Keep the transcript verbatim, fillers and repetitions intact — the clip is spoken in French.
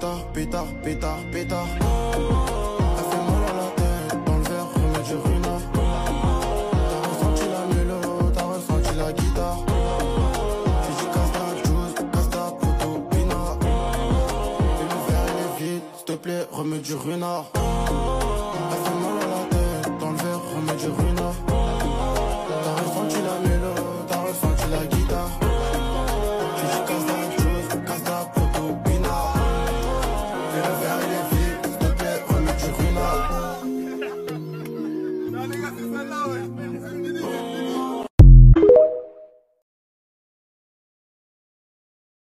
pétard, pétard, pétard, pétard. Elle fait mal à la tête, dans le verre, remets du runard. T'as ressenti la mélo, t'as ressenti la guitare. J'ai dit casse ta juice, casse ta photo, pina. Et le verre il est vide, s'il te plaît, remets du runard.